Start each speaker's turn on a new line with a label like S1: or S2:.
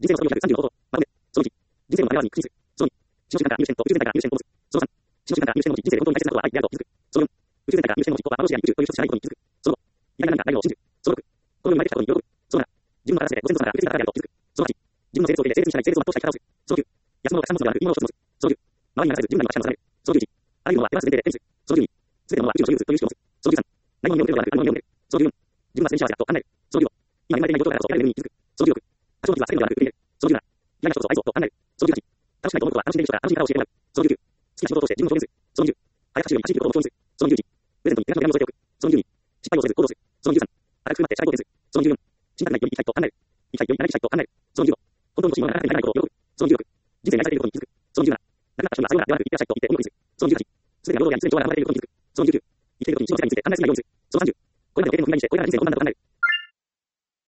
S1: 人生のこと435法、まとめ、その1、人生の前側に屈にする。その2、死の瞬間から見る視点と宇宙全体から見る視点を持つ。その3、死の瞬間から見る視点のうち人生で本当に大切なことは愛であると気づく。その4、宇宙全体から見る視点のうち僕は幻や宇宙という一つしかないことに気づく。その5、偉大な何かないものを信じる。その6、この世に生まれてきたことに喜ぶ。その7、自分の体でご先祖様から受け継いだからであると気づく。その8、自分の性別を受け入れ、性別に従い、性別を全うしたい力をする。その9、安物がたくさん持つのではなく、いいものを一つ持つ。その10、周りに流されず自分らに私が持たれる。その11、あらゆるものは手放す前提で手にする。その12、すべてのものは宇宙の所有物という意識を持つ。その13、何も見ようということではなく、あるものを見ようと。その14、自分はすでに幸せだと考える。その15、今生まれていないことだからこそ得られる恵みに気づく。その16、多少の時は避けるのではなく受け入れる。その17、嫌いな人こそ愛そうと考える。その18、楽しくないと思うことは楽しんでいる人が楽しみ方を教えてもらう。その19、好きな仕事を通して自分を表現する。その20、早く走るように走ることを目標にする。その21、プレゼントに手紙を添えておく。その22、失敗をせず行動する。その23、荒く振る舞ってしたいことをする。その24、死にたくないより生きたいと考える。生きたいより長生きしたいと考える。その25、本当に欲しいものがなかったりないことを喜ぶ。その26、人生に愛されていることに気づく。その27、亡くなった人にはさようならではなく生きてらっしゃいと言って音楽にする。その28、すべてが平等であり常に情が生まれていることに気づく。その29、生きていることに人の世界について考えすぎないようにする。その30、これまでの経験を踏まえにしてこれからの人生が困難だと